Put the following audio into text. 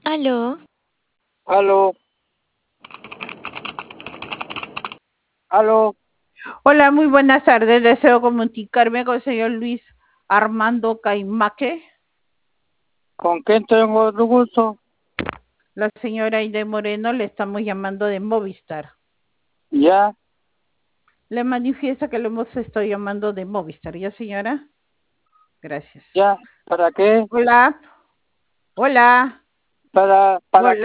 Aló, Aló, aló, Hola, muy buenas tardes. Deseo comunicarme con el señor Luis Armando Caimaque. ¿con quién tengo el gusto? La señora Aide Moreno le estamos llamando de Movistar. Ya, Le manifiesta que lo hemos estado llamando de Movistar. ¿Ya, señora? Gracias. ya, ¿para qué? Hola, hola, ¿Para hola. qué?